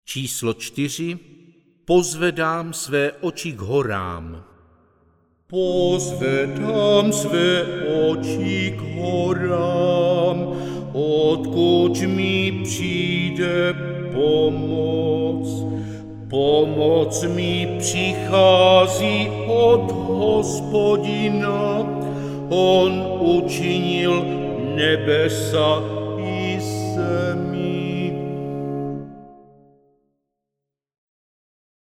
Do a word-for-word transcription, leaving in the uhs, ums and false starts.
Číslo čtyři. Pozvedám své oči k horám. Pozvedám své oči k horám, odkud mi přijde pomoc. Pomoc mi přichází od Hospodina, on učinil nebesa i zemi.